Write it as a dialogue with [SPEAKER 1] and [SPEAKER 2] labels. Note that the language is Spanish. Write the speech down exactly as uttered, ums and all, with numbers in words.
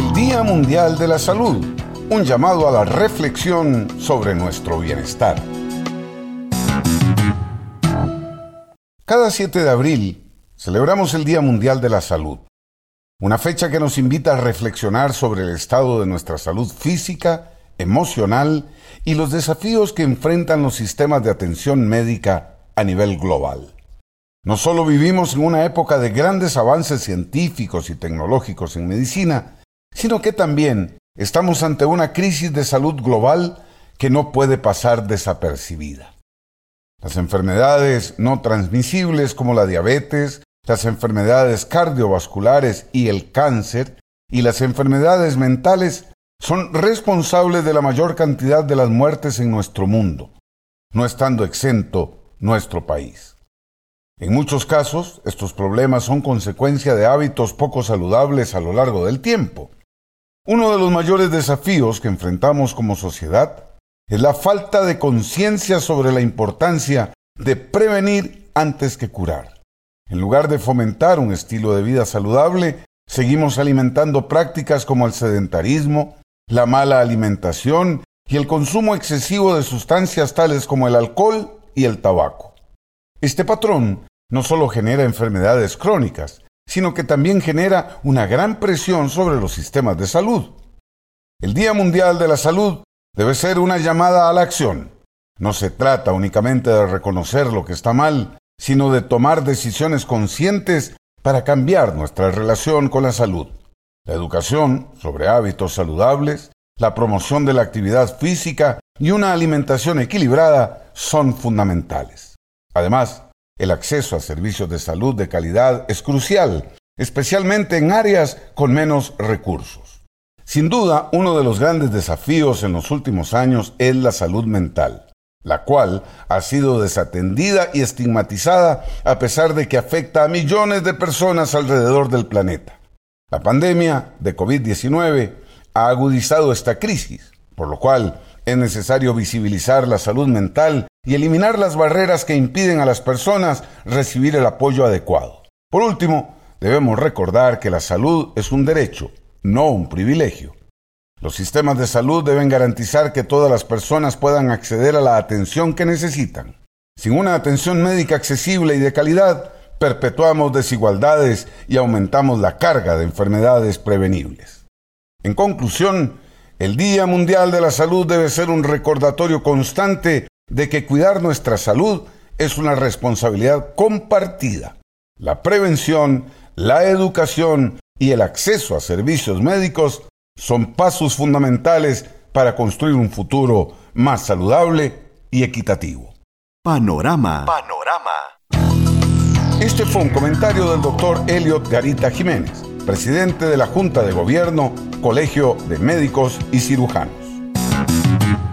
[SPEAKER 1] el Día Mundial de la Salud, un llamado a la reflexión sobre nuestro bienestar. Cada siete de abril celebramos el Día Mundial de la Salud, una fecha que nos invita a reflexionar sobre el estado de nuestra salud física, emocional y los desafíos que enfrentan los sistemas de atención médica a nivel global. No solo vivimos en una época de grandes avances científicos y tecnológicos en medicina, sino que también estamos ante una crisis de salud global que no puede pasar desapercibida. Las enfermedades no transmisibles como la diabetes, las enfermedades cardiovasculares y el cáncer, y las enfermedades mentales son responsables de la mayor cantidad de las muertes en nuestro mundo, no estando exento nuestro país. En muchos casos, estos problemas son consecuencia de hábitos poco saludables a lo largo del tiempo. Uno de los mayores desafíos que enfrentamos como sociedad es la falta de conciencia sobre la importancia de prevenir antes que curar. En lugar de fomentar un estilo de vida saludable, seguimos alimentando prácticas como el sedentarismo, la mala alimentación y el consumo excesivo de sustancias tales como el alcohol y el tabaco. Este patrón no solo genera enfermedades crónicas, sino que también genera una gran presión sobre los sistemas de salud. El Día Mundial de la Salud debe ser una llamada a la acción. No se trata únicamente de reconocer lo que está mal, sino de tomar decisiones conscientes para cambiar nuestra relación con la salud. La educación sobre hábitos saludables, la promoción de la actividad física y una alimentación equilibrada son fundamentales. Además, el acceso a servicios de salud de calidad es crucial, especialmente en áreas con menos recursos. Sin duda, uno de los grandes desafíos en los últimos años es la salud mental, la cual ha sido desatendida y estigmatizada a pesar de que afecta a millones de personas alrededor del planeta. La pandemia de covid diecinueve ha agudizado esta crisis, por lo cual es necesario visibilizar la salud mental y eliminar las barreras que impiden a las personas recibir el apoyo adecuado. Por último, debemos recordar que la salud es un derecho, no un privilegio. Los sistemas de salud deben garantizar que todas las personas puedan acceder a la atención que necesitan. Sin una atención médica accesible y de calidad, perpetuamos desigualdades y aumentamos la carga de enfermedades prevenibles. En conclusión, el Día Mundial de la Salud debe ser un recordatorio constante de que cuidar nuestra salud es una responsabilidad compartida. La prevención, la educación y el acceso a servicios médicos son pasos fundamentales para construir un futuro más saludable y equitativo.
[SPEAKER 2] Panorama.
[SPEAKER 1] Panorama. Este fue un comentario del doctor Elliot Garita Jiménez, presidente de la Junta de Gobierno, Colegio de Médicos y Cirujanos.